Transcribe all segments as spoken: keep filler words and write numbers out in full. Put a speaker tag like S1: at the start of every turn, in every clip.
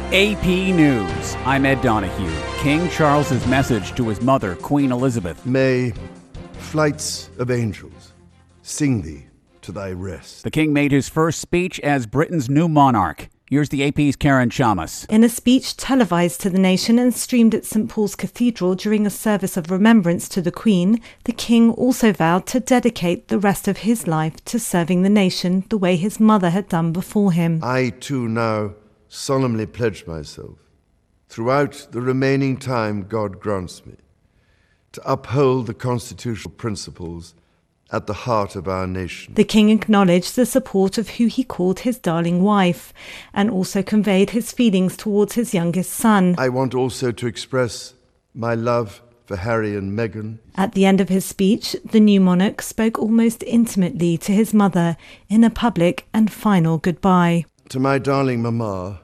S1: A P News. I'm Ed Donahue. King Charles's message to his mother, Queen Elizabeth.
S2: May flights of angels sing thee to thy rest.
S1: The king made his first speech as Britain's new monarch. Here's the A P's Karen Chamas.
S3: In a speech televised to the nation and streamed at Saint Paul's Cathedral during a service of remembrance to the Queen, the king also vowed to dedicate the rest of his life to serving the nation the way his mother had done before him.
S2: I too now solemnly pledge myself, throughout the remaining time God grants me, to uphold the constitutional principles at the heart of our nation.
S3: The king acknowledged the support of who he called his darling wife, and also conveyed his feelings towards his youngest son.
S2: I want also to express my love for Harry and Meghan.
S3: At the end of his speech, the new monarch spoke almost intimately to his mother in a public and final goodbye.
S2: To my darling Mama,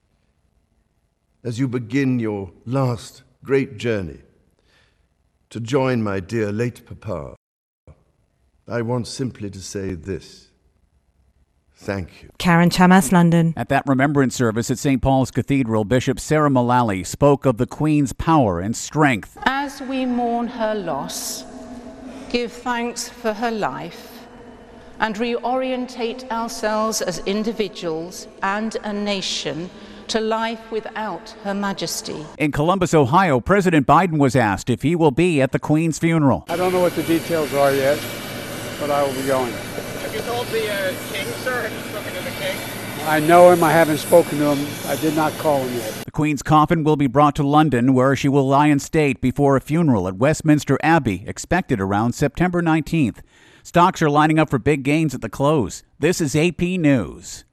S2: as you begin your last great journey to join my dear late Papa, I want simply to say this. Thank you.
S3: Karen Chamas, London.
S1: At that remembrance service at Saint Paul's Cathedral, Bishop Sarah Mullally spoke of the Queen's power and strength.
S4: As we mourn her loss, give thanks for her life, and reorientate ourselves as individuals and a nation to life without Her Majesty.
S1: In Columbus, Ohio, President Biden was asked if he will be at the Queen's funeral.
S5: I don't know what the details are yet, but I will be going.
S6: Have you told the uh, king, sir? Have you spoken to the king?
S5: I know him. I haven't spoken to him. I did not call him yet.
S1: The Queen's coffin will be brought to London, where she will lie in state before a funeral at Westminster Abbey, expected around September nineteenth. Stocks are lining up for big gains at the close. This is A P News.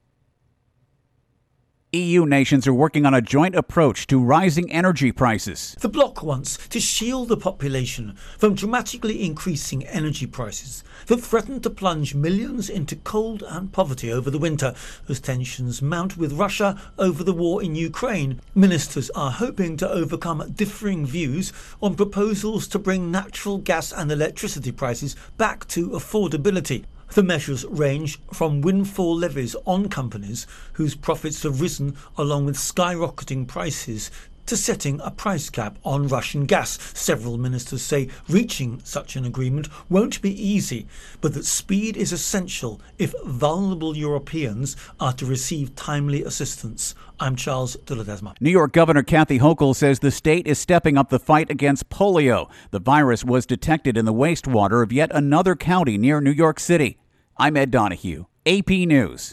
S1: E U nations are working on a joint approach to rising energy prices.
S7: The bloc wants to shield the population from dramatically increasing energy prices that threaten to plunge millions into cold and poverty over the winter as tensions mount with Russia over the war in Ukraine. Ministers are hoping to overcome differing views on proposals to bring natural gas and electricity prices back to affordability. The measures range from windfall levies on companies whose profits have risen along with skyrocketing prices to setting a price cap on Russian gas. Several ministers say reaching such an agreement won't be easy, but that speed is essential if vulnerable Europeans are to receive timely assistance. I'm Charles de Ledesma.
S1: New York Governor Kathy Hochul says the state is stepping up the fight against polio. The virus was detected in the wastewater of yet another county near New York City. I'm Ed Donahue, A P News.